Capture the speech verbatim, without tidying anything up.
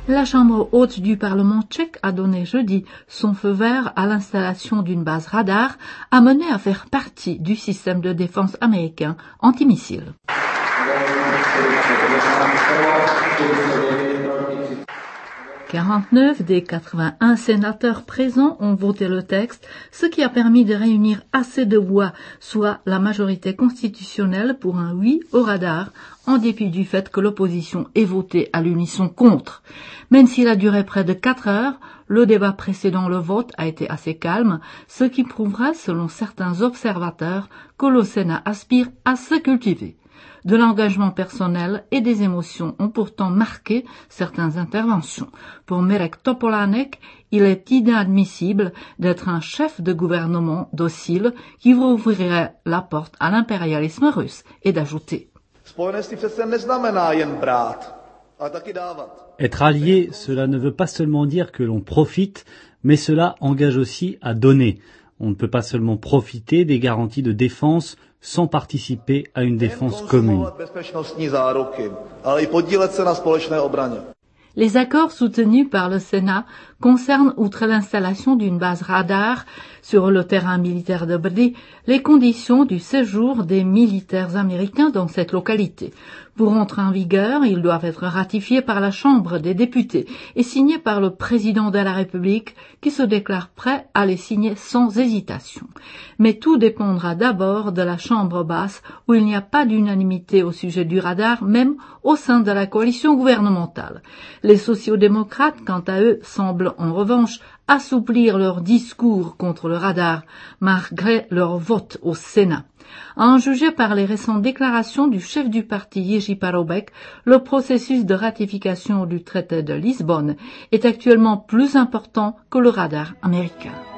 La Chambre haute du Parlement tchèque a donné jeudi son feu vert à l'installation d'une base radar amenée à faire partie du système de défense américain antimissile. quarante-neuf des quatre-vingt-un sénateurs présents ont voté le texte, ce qui a permis de réunir assez de voix, soit la majorité constitutionnelle pour un oui au radar, en dépit du fait que l'opposition ait voté à l'unisson contre. Même s'il a duré près de quatre heures, le débat précédant le vote a été assez calme, ce qui prouvera, selon certains observateurs, que le Sénat aspire à se cultiver. De l'engagement personnel et des émotions ont pourtant marqué certaines interventions. Pour Mirek Topolánek, il est inadmissible d'être un chef de gouvernement docile qui ouvrirait la porte à l'impérialisme russe, et d'ajouter. Être allié, cela ne veut pas seulement dire que l'on profite, mais cela engage aussi à donner. On ne peut pas seulement profiter des garanties de défense sans participer à une défense commune. Les accords soutenus par le Sénat concernent, outre l'installation d'une base radar sur le terrain militaire de Brdy, les conditions du séjour des militaires américains dans cette localité. Pour entrer en vigueur, ils doivent être ratifiés par la Chambre des députés et signés par le président de la République qui se déclare prêt à les signer sans hésitation. Mais tout dépendra d'abord de la Chambre basse où il n'y a pas d'unanimité au sujet du radar, même au sein de la coalition gouvernementale. Les sociodémocrates, quant à eux, semblent en revanche assouplir leur discours contre le radar, malgré leur vote au Sénat. À en juger par les récentes déclarations du chef du parti Jiří Paroubek, le processus de ratification du traité de Lisbonne est actuellement plus important que le radar américain.